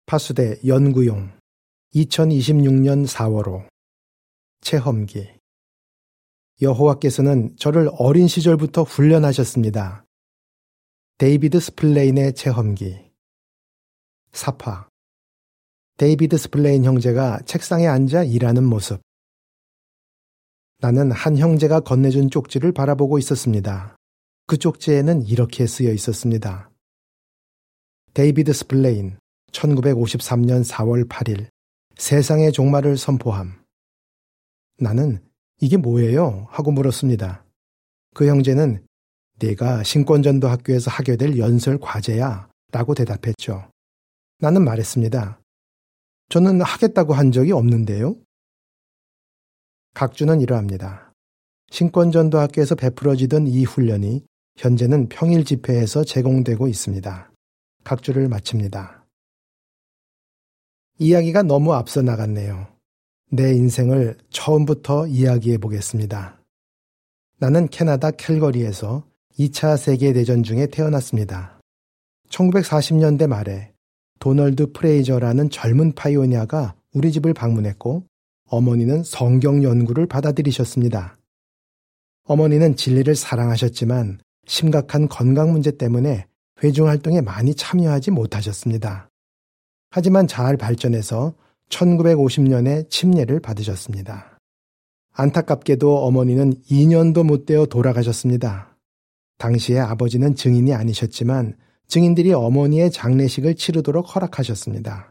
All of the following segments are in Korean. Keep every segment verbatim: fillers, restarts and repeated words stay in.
파수대 연구용 이천이십육 년 사월호 체험기. 여호와께서는 저를 어린 시절부터 훈련하셨습니다. 데이비드 스플레인의 체험기. 사파. 데이비드 스플레인 형제가 책상에 앉아 일하는 모습. 나는 한 형제가 건네준 쪽지를 바라보고 있었습니다. 그 쪽지에는 이렇게 쓰여 있었습니다. 데이비드 스플레인, 천구백오십삼 년 사월 팔일, 세상의 종말을 선포함. 나는 이게 뭐예요? 하고 물었습니다. 그 형제는 네가 신권전도 학교에서 하게 될 연설 과제야 라고 대답했죠. 나는 말했습니다. 저는 하겠다고 한 적이 없는데요. 각주는 이러합니다. 신권전도 학교에서 베풀어지던 이 훈련이 현재는 평일 집회에서 제공되고 있습니다. 각주를 마칩니다. 이야기가 너무 앞서 나갔네요. 내 인생을 처음부터 이야기해 보겠습니다. 나는 캐나다 캘거리에서 이 차 세계대전 중에 태어났습니다. 천구백사십 년대 말에 도널드 프레이저라는 젊은 파이오니아가 우리 집을 방문했고 어머니는 성경 연구를 받아들이셨습니다. 어머니는 진리를 사랑하셨지만 심각한 건강 문제 때문에 회중활동에 많이 참여하지 못하셨습니다. 하지만 잘 발전해서 천구백오십 년에 침례를 받으셨습니다. 안타깝게도 어머니는 이 년도 못 되어 돌아가셨습니다. 당시에 아버지는 증인이 아니셨지만 증인들이 어머니의 장례식을 치르도록 허락하셨습니다.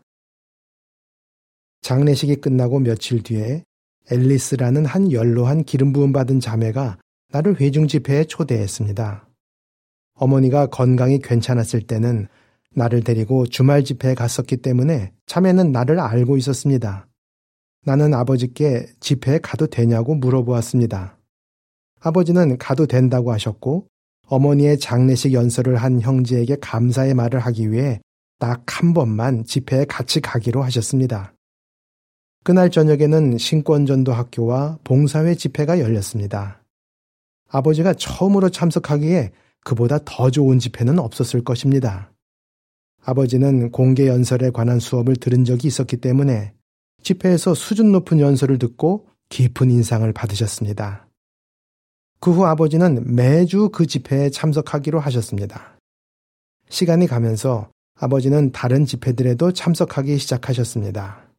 장례식이 끝나고 며칠 뒤에 앨리스라는 한 연로한 기름 부음 받은 자매가 나를 회중 집회에 초대했습니다. 어머니가 건강이 괜찮았을 때는 나를 데리고 주말 집회에 갔었기 때문에 자매는 나를 알고 있었습니다. 나는 아버지께 집회에 가도 되냐고 물어보았습니다. 아버지는 가도 된다고 하셨고 어머니의 장례식 연설을 한 형제에게 감사의 말을 하기 위해 딱 한 번만 집회에 같이 가기로 하셨습니다. 그날 저녁에는 신권전도 학교와 봉사회 집회가 열렸습니다. 아버지가 처음으로 참석하기에 그보다 더 좋은 집회는 없었을 것입니다. 아버지는 공개 연설에 관한 수업을 들은 적이 있었기 때문에 집회에서 수준 높은 연설을 듣고 깊은 인상을 받으셨습니다. 그 후 아버지는 매주 그 집회에 참석하기로 하셨습니다. 시간이 가면서 아버지는 다른 집회들에도 참석하기 시작하셨습니다.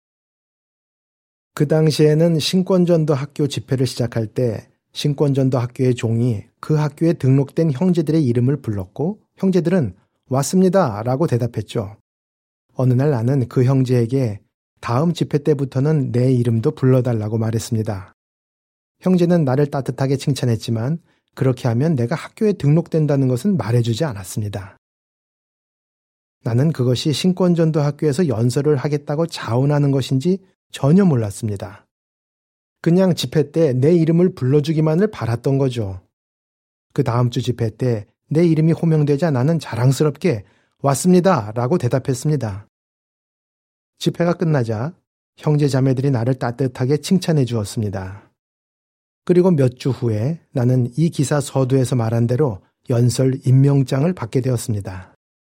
그 당시에는 신권전도 학교 집회를 시작할 때 신권전도 학교의 종이 그 학교에 등록된 형제들의 이름을 불렀고 형제들은 왔습니다 라고 대답했죠. 어느 날 나는 그 형제에게 다음 집회 때부터는 내 이름도 불러달라고 말했습니다. 형제는 나를 따뜻하게 칭찬했지만 그렇게 하면 내가 학교에 등록된다는 것은 말해주지 않았습니다. 나는 그것이 신권전도 학교에서 연설을 하겠다고 자원하는 것인지 전혀 몰랐습니다. 그냥 집회 때 내 이름을 불러주기만을 바랐던 거죠. 그 다음 주 집회 때 내 이름이 호명되자 나는 자랑스럽게 왔습니다 라고 대답했습니다. 집회가 끝나자 형제 자매들이 나를 따뜻하게 칭찬해 주었습니다. 그리고 몇 주 후에 나는 이 기사 서두에서 말한 대로 연설 임명장을 받게 되었습니다.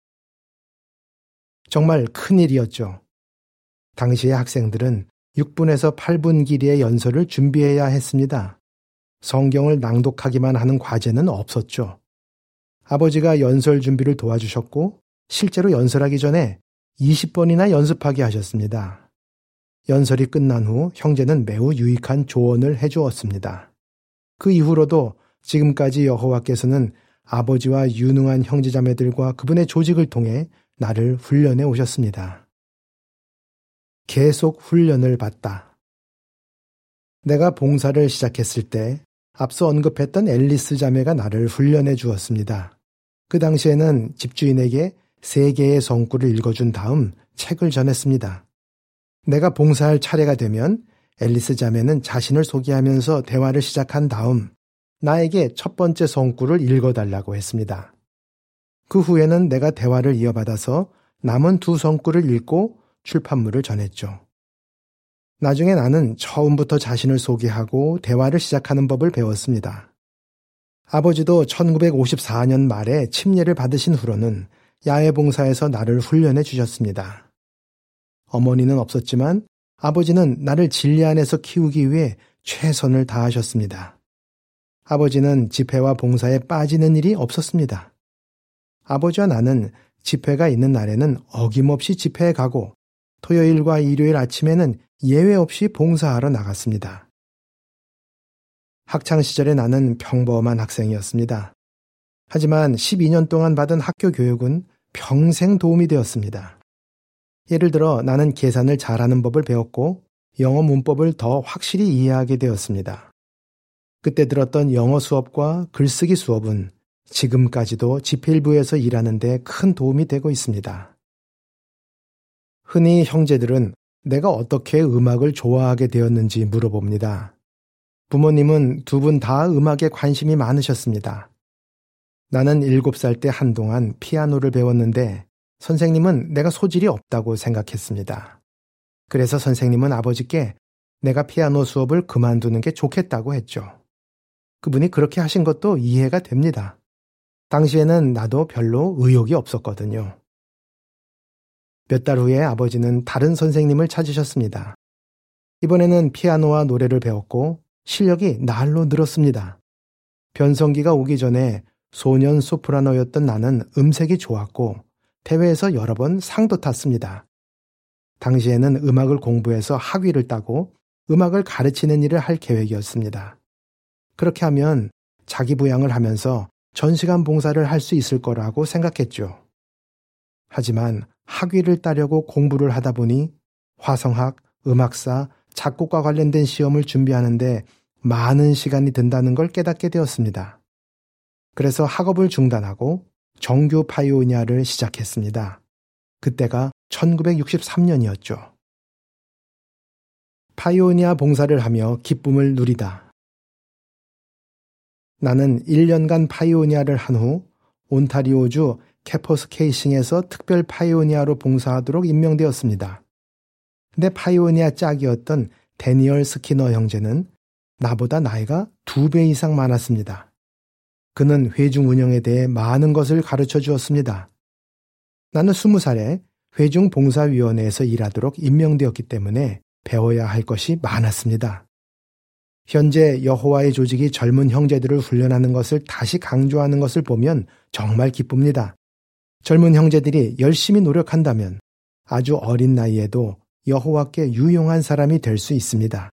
정말 큰일이었죠. 당시의 학생들은 육 분에서 팔 분 길이의 연설을 준비해야 했습니다. 성경을 낭독하기만 하는 과제는 없었죠. 아버지가 연설 준비를 도와주셨고 실제로 연설하기 전에 이십 번이나 연습하게 하셨습니다. 연설이 끝난 후 형제는 매우 유익한 조언을 해주었습니다. 그 이후로도 지금까지 여호와께서는 아버지와 유능한 형제자매들과 그분의 조직을 통해 나를 훈련해 오셨습니다. 계속 훈련을 받다. 내가 봉사를 시작했을 때 앞서 언급했던 앨리스 자매가 나를 훈련해 주었습니다. 그 당시에는 집주인에게 세 개의 성구를 읽어준 다음 책을 전했습니다. 내가 봉사할 차례가 되면 앨리스 자매는 자신을 소개하면서 대화를 시작한 다음 나에게 첫 번째 성구를 읽어달라고 했습니다. 그 후에는 내가 대화를 이어받아서 남은 두 성구를 읽고 출판물을 전했죠. 나중에 나는 처음부터 자신을 소개하고 대화를 시작하는 법을 배웠습니다. 아버지도 천구백오십사 년 말에 침례를 받으신 후로는 야외 봉사에서 나를 훈련해 주셨습니다. 어머니는 없었지만 아버지는 나를 진리 안에서 키우기 위해 최선을 다하셨습니다. 아버지는 집회와 봉사에 빠지는 일이 없었습니다. 아버지와 나는 집회가 있는 날에는 어김없이 집회에 가고 토요일과 일요일 아침에는 예외 없이 봉사하러 나갔습니다. 학창시절에 나는 평범한 학생이었습니다. 하지만 십이 년 동안 받은 학교 교육은 평생 도움이 되었습니다. 예를 들어 나는 계산을 잘하는 법을 배웠고 영어 문법을 더 확실히 이해하게 되었습니다. 그때 들었던 영어 수업과 글쓰기 수업은 지금까지도 지필부에서 일하는 데 큰 도움이 되고 있습니다. 흔히 형제들은 내가 어떻게 음악을 좋아하게 되었는지 물어봅니다. 부모님은 두 분 다 음악에 관심이 많으셨습니다. 나는 일곱 살 때 한동안 피아노를 배웠는데 선생님은 내가 소질이 없다고 생각했습니다. 그래서 선생님은 아버지께 내가 피아노 수업을 그만두는 게 좋겠다고 했죠. 그분이 그렇게 하신 것도 이해가 됩니다. 당시에는 나도 별로 의욕이 없었거든요. 몇 달 후에 아버지는 다른 선생님을 찾으셨습니다. 이번에는 피아노와 노래를 배웠고 실력이 날로 늘었습니다. 변성기가 오기 전에 소년 소프라노였던 나는 음색이 좋았고 대회에서 여러 번 상도 탔습니다. 당시에는 음악을 공부해서 학위를 따고 음악을 가르치는 일을 할 계획이었습니다. 그렇게 하면 자기 부양을 하면서 전시간 봉사를 할 수 있을 거라고 생각했죠. 하지만 학위를 따려고 공부를 하다 보니 화성학, 음악사, 작곡과 관련된 시험을 준비하는데 많은 시간이 든다는 걸 깨닫게 되었습니다. 그래서 학업을 중단하고 정규 파이오니아를 시작했습니다. 그때가 천구백육십삼 년이었죠. 파이오니아 봉사를 하며 기쁨을 누리다. 나는 일 년간 파이오니아를 한 후 온타리오주 캐퍼스케이싱에서 특별 파이오니아로 봉사하도록 임명되었습니다. 내 파이오니아 짝이었던 데니얼 스키너 형제는 나보다 나이가 두 배 이상 많았습니다. 그는 회중 운영에 대해 많은 것을 가르쳐 주었습니다. 나는 스무 살에 회중 봉사위원회에서 일하도록 임명되었기 때문에 배워야 할 것이 많았습니다. 현재 여호와의 조직이 젊은 형제들을 훈련하는 것을 다시 강조하는 것을 보면 정말 기쁩니다. 젊은 형제들이 열심히 노력한다면 아주 어린 나이에도 여호와께 유용한 사람이 될 수 있습니다.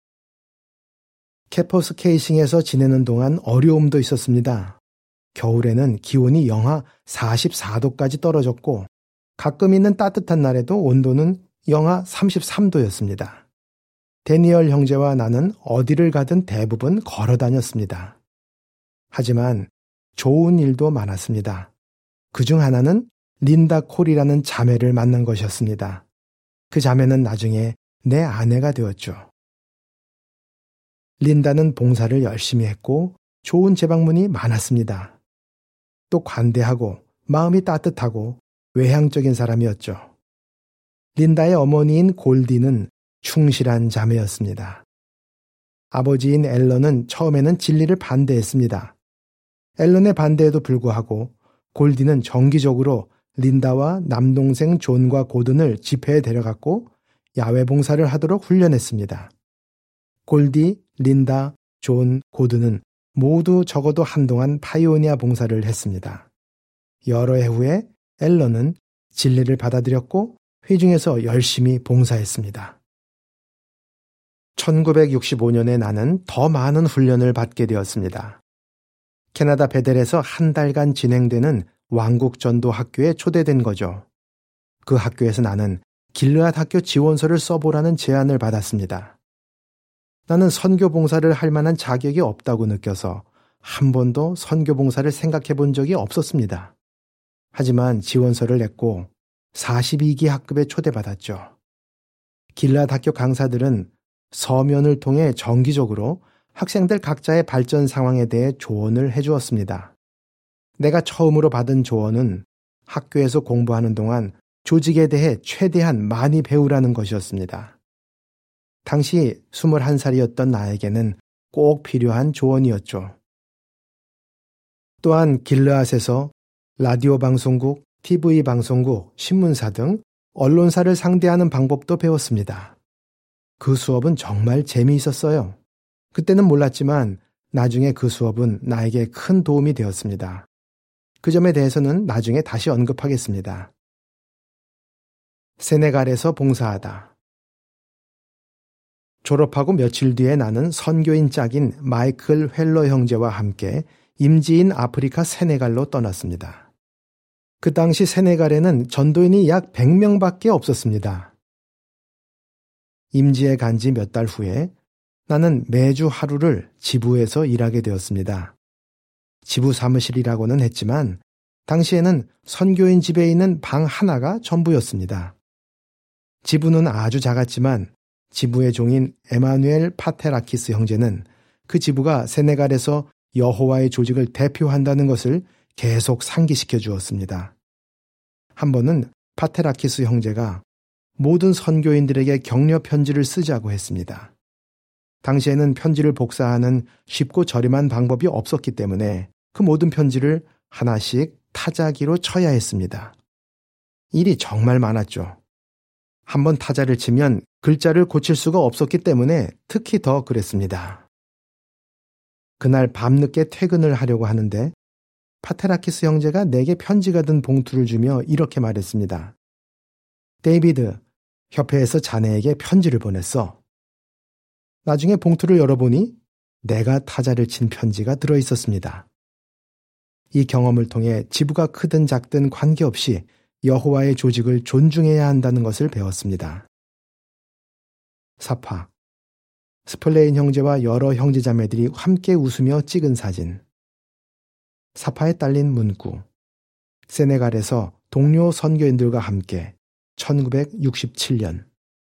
캐퍼스케이싱에서 지내는 동안 어려움도 있었습니다. 겨울에는 기온이 영하 사십사 도까지 떨어졌고 가끔 있는 따뜻한 날에도 온도는 영하 삼십삼 도였습니다. 데니얼 형제와 나는 어디를 가든 대부분 걸어 다녔습니다. 하지만 좋은 일도 많았습니다. 그중 하나는 린다 콜이라는 자매를 만난 것이었습니다. 그 자매는 나중에 내 아내가 되었죠. 린다는 봉사를 열심히 했고 좋은 제방문이 많았습니다. 또 관대하고 마음이 따뜻하고 외향적인 사람이었죠. 린다의 어머니인 골디는 충실한 자매였습니다. 아버지인 앨런은 처음에는 진리를 반대했습니다. 앨런의 반대에도 불구하고 골디는 정기적으로 린다와 남동생 존과 고든을 집회에 데려갔고 야외 봉사를 하도록 훈련했습니다. 골디, 린다, 존, 고든은 모두 적어도 한동안 파이오니아 봉사를 했습니다. 여러 해 후에 앨런은 진리를 받아들였고 회중에서 열심히 봉사했습니다. 천구백육십오 년에 나는 더 많은 훈련을 받게 되었습니다. 캐나다 베델에서 한 달간 진행되는 왕국전도 학교에 초대된 거죠. 그 학교에서 나는 길르앗 학교 지원서를 써보라는 제안을 받았습니다. 나는 선교 봉사를 할 만한 자격이 없다고 느껴서 한 번도 선교 봉사를 생각해 본 적이 없었습니다. 하지만 지원서를 냈고 사십이 기 학급에 초대받았죠. 길르앗 학교 강사들은 서면을 통해 정기적으로 학생들 각자의 발전 상황에 대해 조언을 해주었습니다. 내가 처음으로 받은 조언은 학교에서 공부하는 동안 조직에 대해 최대한 많이 배우라는 것이었습니다. 당시 스물한 살이었던 나에게는 꼭 필요한 조언이었죠. 또한 길르앗에서 라디오 방송국, 티비 방송국, 신문사 등 언론사를 상대하는 방법도 배웠습니다. 그 수업은 정말 재미있었어요. 그때는 몰랐지만 나중에 그 수업은 나에게 큰 도움이 되었습니다. 그 점에 대해서는 나중에 다시 언급하겠습니다. 세네갈에서 봉사하다. 졸업하고 며칠 뒤에 나는 선교인 짝인 마이클 휠러 형제와 함께 임지인 아프리카 세네갈로 떠났습니다. 그 당시 세네갈에는 전도인이 약 백 명밖에 없었습니다. 임지에 간 지 몇 달 후에 나는 매주 하루를 지부에서 일하게 되었습니다. 지부 사무실이라고는 했지만 당시에는 선교인 집에 있는 방 하나가 전부였습니다. 지부는 아주 작았지만 지부의 종인 에마누엘 파테라키스 형제는 그 지부가 세네갈에서 여호와의 조직을 대표한다는 것을 계속 상기시켜 주었습니다. 한 번은 파테라키스 형제가 모든 선교인들에게 격려 편지를 쓰자고 했습니다. 당시에는 편지를 복사하는 쉽고 저렴한 방법이 없었기 때문에 그 모든 편지를 하나씩 타자기로 쳐야 했습니다. 일이 정말 많았죠. 한번 타자를 치면 글자를 고칠 수가 없었기 때문에 특히 더 그랬습니다. 그날 밤늦게 퇴근을 하려고 하는데 파테라키스 형제가 내게 편지가 든 봉투를 주며 이렇게 말했습니다. 데이비드, 협회에서 자네에게 편지를 보냈어. 나중에 봉투를 열어보니 내가 타자를 친 편지가 들어있었습니다. 이 경험을 통해 지부가 크든 작든 관계없이 여호와의 조직을 존중해야 한다는 것을 배웠습니다. 사파. 스플레인 형제와 여러 형제자매들이 함께 웃으며 찍은 사진. 사파에 딸린 문구. 세네갈에서 동료 선교인들과 함께 천구백육십칠 년.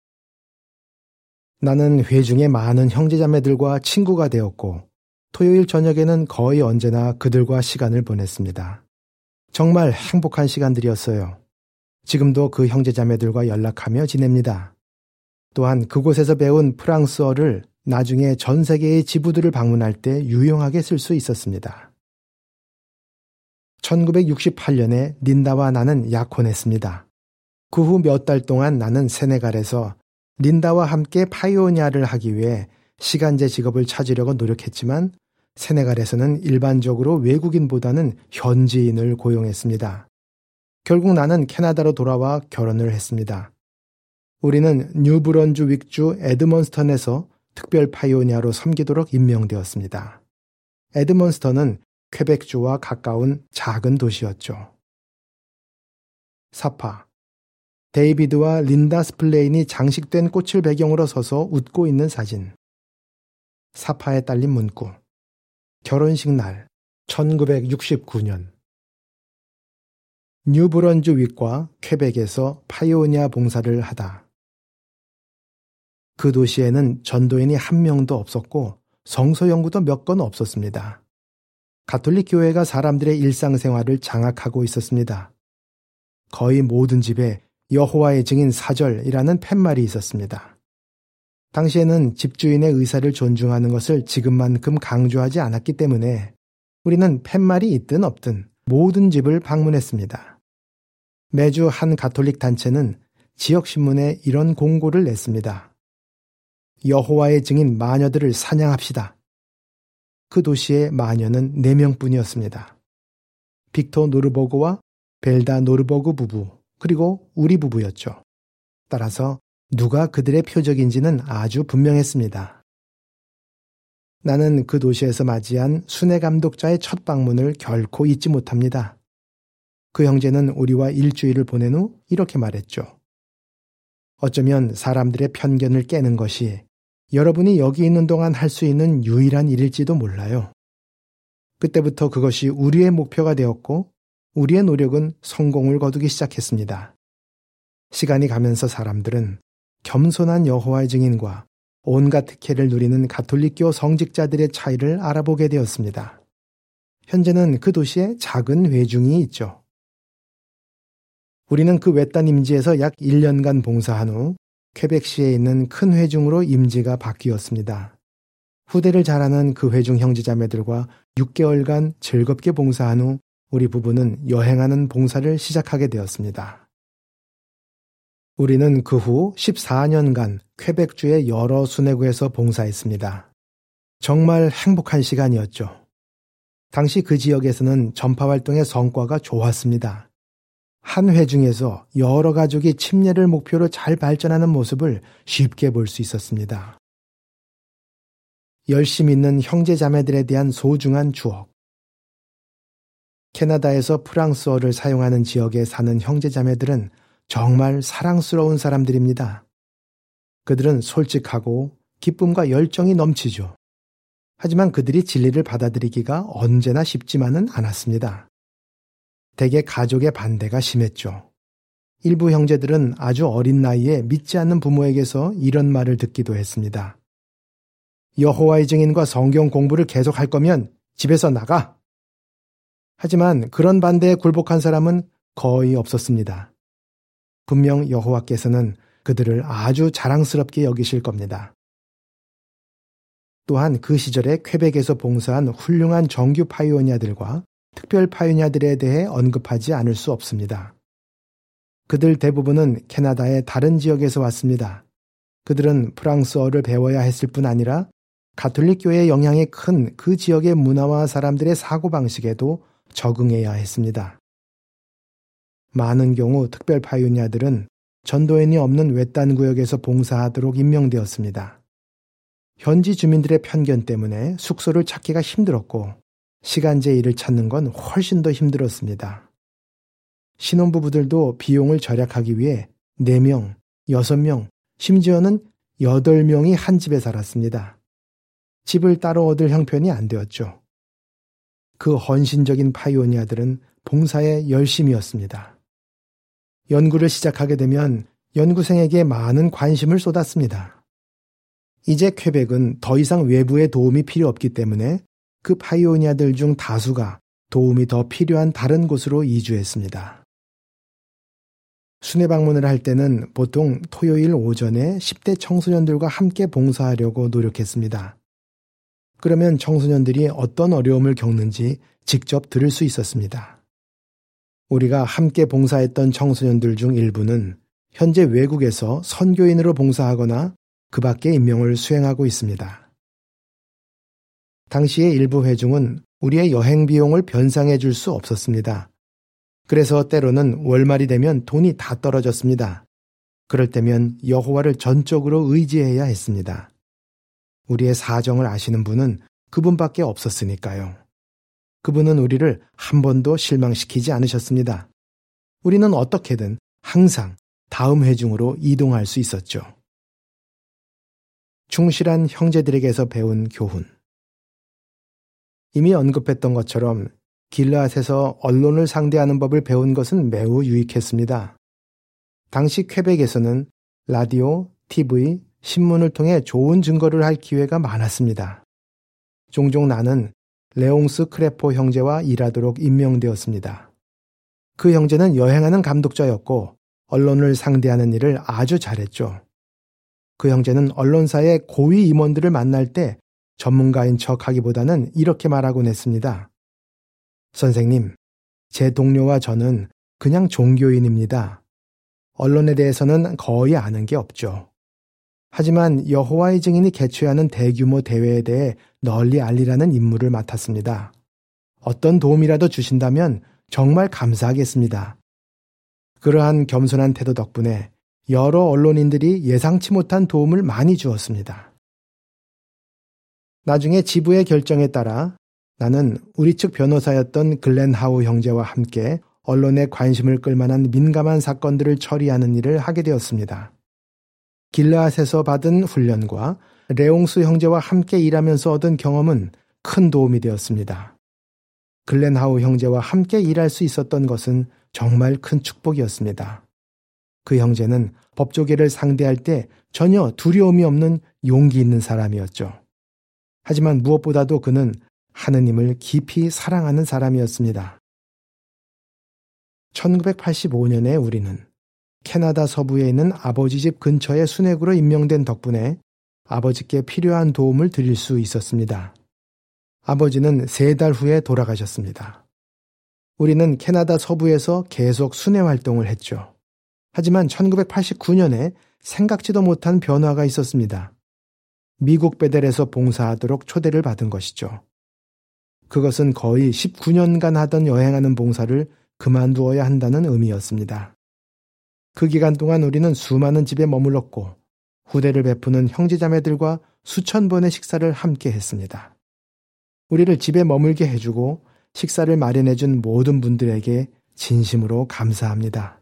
나는 회중의 많은 형제자매들과 친구가 되었고 토요일 저녁에는 거의 언제나 그들과 시간을 보냈습니다. 정말 행복한 시간들이었어요. 지금도 그 형제자매들과 연락하며 지냅니다. 또한 그곳에서 배운 프랑스어를 나중에 전 세계의 지부들을 방문할 때 유용하게 쓸 수 있었습니다. 천구백육십팔 년에 린다와 나는 약혼했습니다. 그 후 몇 달 동안 나는 세네갈에서 린다와 함께 파이오니아를 하기 위해 시간제 직업을 찾으려고 노력했지만 세네갈에서는 일반적으로 외국인보다는 현지인을 고용했습니다. 결국 나는 캐나다로 돌아와 결혼을 했습니다. 우리는 뉴브런즈 윅주 에드먼스턴에서 특별 파이오니아로 섬기도록 임명되었습니다. 에드먼스턴은 퀘벡주와 가까운 작은 도시였죠. 사파. 데이비드와 린다 스플레인이 장식된 꽃을 배경으로 서서 웃고 있는 사진. 사파에 딸린 문구. 결혼식 날 천구백육십구 년. 뉴브런즈 윅과 퀘벡에서 파이오니아 봉사를 하다. 그 도시에는 전도인이 한 명도 없었고 성서 연구도 몇 건 없었습니다. 가톨릭 교회가 사람들의 일상생활을 장악하고 있었습니다. 거의 모든 집에 여호와의 증인 사절이라는 팻말이 있었습니다. 당시에는 집주인의 의사를 존중하는 것을 지금만큼 강조하지 않았기 때문에 우리는 팻말이 있든 없든 모든 집을 방문했습니다. 매주 한 가톨릭 단체는 지역신문에 이런 공고를 냈습니다. 여호와의 증인 마녀들을 사냥합시다. 그 도시의 마녀는 네 명뿐이었습니다. 빅토 노르버그와 벨다 노르버그 부부, 그리고 우리 부부였죠. 따라서 누가 그들의 표적인지는 아주 분명했습니다. 나는 그 도시에서 맞이한 순회 감독자의 첫 방문을 결코 잊지 못합니다. 그 형제는 우리와 일주일을 보낸 후 이렇게 말했죠. 어쩌면 사람들의 편견을 깨는 것이 여러분이 여기 있는 동안 할 수 있는 유일한 일일지도 몰라요. 그때부터 그것이 우리의 목표가 되었고 우리의 노력은 성공을 거두기 시작했습니다. 시간이 가면서 사람들은 겸손한 여호와의 증인과 온갖 특혜를 누리는 가톨릭교 성직자들의 차이를 알아보게 되었습니다. 현재는 그 도시에 작은 회중이 있죠. 우리는 그 외딴 임지에서 약 일 년간 봉사한 후 퀘벡시에 있는 큰 회중으로 임지가 바뀌었습니다. 후대를 잘 아는 그 회중 형제자매들과 육 개월간 즐겁게 봉사한 후 우리 부부는 여행하는 봉사를 시작하게 되었습니다. 우리는 그 후 십사 년간 퀘벡주의 여러 순회구에서 봉사했습니다. 정말 행복한 시간이었죠. 당시 그 지역에서는 전파활동의 성과가 좋았습니다. 한 회중에서 여러 가족이 침례를 목표로 잘 발전하는 모습을 쉽게 볼 수 있었습니다. 열심 있는 형제자매들에 대한 소중한 추억. 캐나다에서 프랑스어를 사용하는 지역에 사는 형제자매들은 정말 사랑스러운 사람들입니다. 그들은 솔직하고 기쁨과 열정이 넘치죠. 하지만 그들이 진리를 받아들이기가 언제나 쉽지만은 않았습니다. 대개 가족의 반대가 심했죠. 일부 형제들은 아주 어린 나이에 믿지 않는 부모에게서 이런 말을 듣기도 했습니다. 여호와의 증인과 성경 공부를 계속할 거면 집에서 나가! 하지만 그런 반대에 굴복한 사람은 거의 없었습니다. 분명 여호와께서는 그들을 아주 자랑스럽게 여기실 겁니다. 또한 그 시절에 퀘벡에서 봉사한 훌륭한 정규 파이오니아들과 특별 파이오니아들에 대해 언급하지 않을 수 없습니다. 그들 대부분은 캐나다의 다른 지역에서 왔습니다. 그들은 프랑스어를 배워야 했을 뿐 아니라 가톨릭 교회의 영향이 큰 그 지역의 문화와 사람들의 사고방식에도 적응해야 했습니다. 많은 경우 특별 파이오니아들은 전도인이 없는 외딴 구역에서 봉사하도록 임명되었습니다. 현지 주민들의 편견 때문에 숙소를 찾기가 힘들었고 시간제 일을 찾는 건 훨씬 더 힘들었습니다. 신혼부부들도 비용을 절약하기 위해 네 명, 여섯 명, 심지어는 여덟 명이 한 집에 살았습니다. 집을 따로 얻을 형편이 안 되었죠. 그 헌신적인 파이오니아들은 봉사에 열심이었습니다. 연구를 시작하게 되면 연구생에게 많은 관심을 쏟았습니다. 이제 퀘벡은 더 이상 외부의 도움이 필요 없기 때문에 그 파이오니아들 중 다수가 도움이 더 필요한 다른 곳으로 이주했습니다. 순회 방문을 할 때는 보통 토요일 오전에 십 대 청소년들과 함께 봉사하려고 노력했습니다. 그러면 청소년들이 어떤 어려움을 겪는지 직접 들을 수 있었습니다. 우리가 함께 봉사했던 청소년들 중 일부는 현재 외국에서 선교인으로 봉사하거나 그 밖의 임명을 수행하고 있습니다. 당시의 일부 회중은 우리의 여행 비용을 변상해 줄 수 없었습니다. 그래서 때로는 월말이 되면 돈이 다 떨어졌습니다. 그럴 때면 여호와를 전적으로 의지해야 했습니다. 우리의 사정을 아시는 분은 그분밖에 없었으니까요. 그분은 우리를 한 번도 실망시키지 않으셨습니다. 우리는 어떻게든 항상 다음 회중으로 이동할 수 있었죠. 충실한 형제들에게서 배운 교훈. 이미 언급했던 것처럼 길르앗에서 언론을 상대하는 법을 배운 것은 매우 유익했습니다. 당시 퀘벡에서는 라디오, 티비, 신문을 통해 좋은 증거를 할 기회가 많았습니다. 종종 나는 레옹스 크레포 형제와 일하도록 임명되었습니다. 그 형제는 여행하는 감독자였고 언론을 상대하는 일을 아주 잘했죠. 그 형제는 언론사의 고위 임원들을 만날 때 전문가인 척하기보다는 이렇게 말하곤 했습니다. 선생님, 제 동료와 저는 그냥 종교인입니다. 언론에 대해서는 거의 아는 게 없죠. 하지만 여호와의 증인이 개최하는 대규모 대회에 대해 널리 알리라는 임무를 맡았습니다. 어떤 도움이라도 주신다면 정말 감사하겠습니다. 그러한 겸손한 태도 덕분에 여러 언론인들이 예상치 못한 도움을 많이 주었습니다. 나중에 지부의 결정에 따라 나는 우리 측 변호사였던 글렌 하우 형제와 함께 언론의 관심을 끌만한 민감한 사건들을 처리하는 일을 하게 되었습니다. 길르앗에서 받은 훈련과 레옹스 형제와 함께 일하면서 얻은 경험은 큰 도움이 되었습니다. 글렌 하우 형제와 함께 일할 수 있었던 것은 정말 큰 축복이었습니다. 그 형제는 법조계를 상대할 때 전혀 두려움이 없는 용기 있는 사람이었죠. 하지만 무엇보다도 그는 하느님을 깊이 사랑하는 사람이었습니다. 천구백팔십오 년에 우리는 캐나다 서부에 있는 아버지 집 근처의 순회구로 임명된 덕분에 아버지께 필요한 도움을 드릴 수 있었습니다. 아버지는 세 달 후에 돌아가셨습니다. 우리는 캐나다 서부에서 계속 순회 활동을 했죠. 하지만 천구백팔십구 년에 생각지도 못한 변화가 있었습니다. 미국 베델에서 봉사하도록 초대를 받은 것이죠. 그것은 거의 십구 년간 하던 여행하는 봉사를 그만두어야 한다는 의미였습니다. 그 기간 동안 우리는 수많은 집에 머물렀고 후대를 베푸는 형제자매들과 수천 번의 식사를 함께 했습니다. 우리를 집에 머물게 해주고 식사를 마련해준 모든 분들에게 진심으로 감사합니다.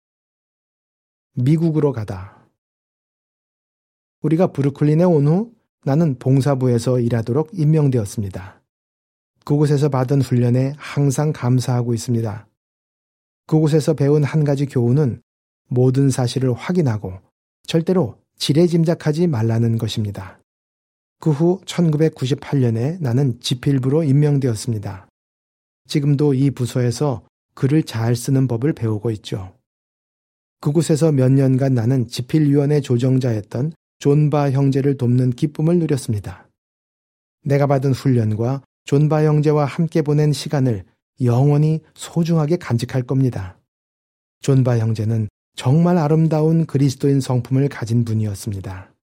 미국으로 가다. 우리가 브루클린에 온 후 나는 봉사부에서 일하도록 임명되었습니다. 그곳에서 받은 훈련에 항상 감사하고 있습니다. 그곳에서 배운 한 가지 교훈은 모든 사실을 확인하고 절대로 지레짐작하지 말라는 것입니다. 그 후 천구백구십팔 년에 나는 지필부로 임명되었습니다. 지금도 이 부서에서 글을 잘 쓰는 법을 배우고 있죠. 그곳에서 몇 년간 나는 지필위원회 조정자였던 존바 형제를 돕는 기쁨을 누렸습니다. 내가 받은 훈련과 존바 형제와 함께 보낸 시간을 영원히 소중하게 간직할 겁니다. 존바 형제는 정말 아름다운 그리스도인 성품을 가진 분이었습니다.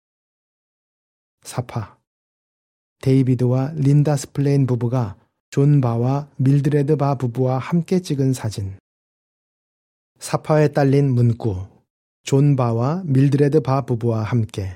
사파. 데이비드와 린다 스플레인 부부가 존바와 밀드레드 바 부부와 함께 찍은 사진. 사파에 딸린 문구. 존바와 밀드레드 바 부부와 함께.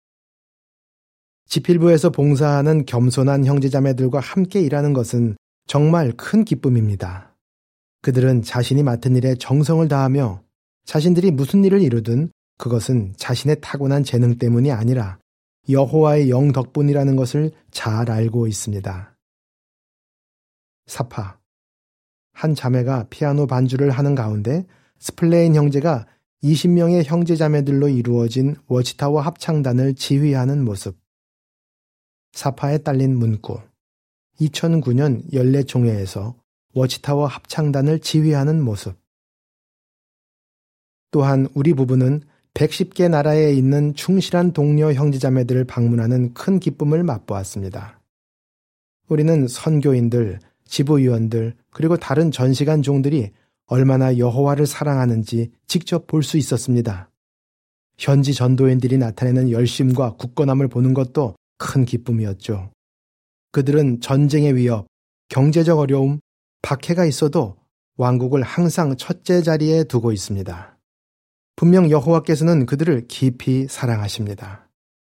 지필부에서 봉사하는 겸손한 형제자매들과 함께 일하는 것은 정말 큰 기쁨입니다. 그들은 자신이 맡은 일에 정성을 다하며 자신들이 무슨 일을 이루든 그것은 자신의 타고난 재능 때문이 아니라 여호와의 영 덕분이라는 것을 잘 알고 있습니다. 사파. 한 자매가 피아노 반주를 하는 가운데 스플레인 형제가 이십 명의 형제자매들로 이루어진 워치타워 합창단을 지휘하는 모습. 사파에 딸린 문구. 이천구 년 연례총회에서 워치타워 합창단을 지휘하는 모습. 또한 우리 부부는 백십 개 나라에 있는 충실한 동료 형제자매들을 방문하는 큰 기쁨을 맛보았습니다. 우리는 선교인들, 지부위원들, 그리고 다른 전시관 종들이 얼마나 여호와를 사랑하는지 직접 볼 수 있었습니다. 현지 전도인들이 나타내는 열심과 굳건함을 보는 것도 큰 기쁨이었죠. 그들은 전쟁의 위협, 경제적 어려움, 박해가 있어도 왕국을 항상 첫째 자리에 두고 있습니다. 분명 여호와께서는 그들을 깊이 사랑하십니다.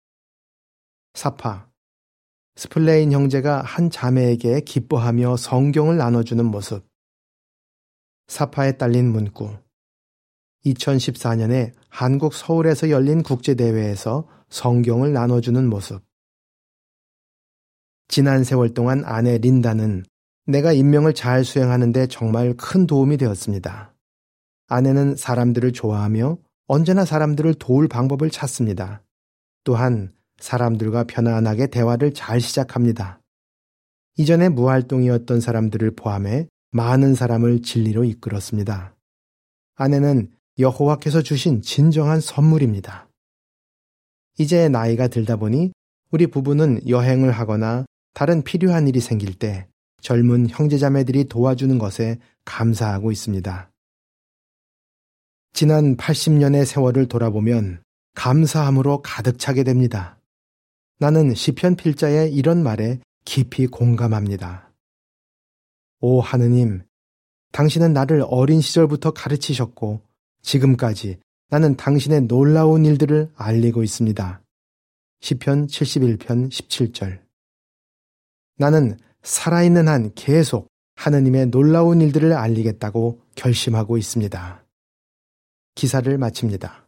사파. 스플레인 형제가 한 자매에게 기뻐하며 성경을 나눠주는 모습. 사파에 딸린 문구. 이천십사 년에 한국 서울에서 열린 국제대회에서 성경을 나눠주는 모습. 지난 세월 동안 아내 린다는 내가 임명을 잘 수행하는 데 정말 큰 도움이 되었습니다. 아내는 사람들을 좋아하며 언제나 사람들을 도울 방법을 찾습니다. 또한 사람들과 편안하게 대화를 잘 시작합니다. 이전에 무활동이었던 사람들을 포함해 많은 사람을 진리로 이끌었습니다. 아내는 여호와께서 주신 진정한 선물입니다. 이제 나이가 들다 보니 우리 부부는 여행을 하거나 다른 필요한 일이 생길 때 젊은 형제자매들이 도와주는 것에 감사하고 있습니다. 지난 팔십 년의 세월을 돌아보면 감사함으로 가득 차게 됩니다. 나는 시편 필자의 이런 말에 깊이 공감합니다. 오 하느님, 당신은 나를 어린 시절부터 가르치셨고 지금까지 나는 당신의 놀라운 일들을 알리고 있습니다. 시편 칠십일 편 십칠 절. 나는 살아있는 한 계속 하느님의 놀라운 일들을 알리겠다고 결심하고 있습니다. 기사를 마칩니다.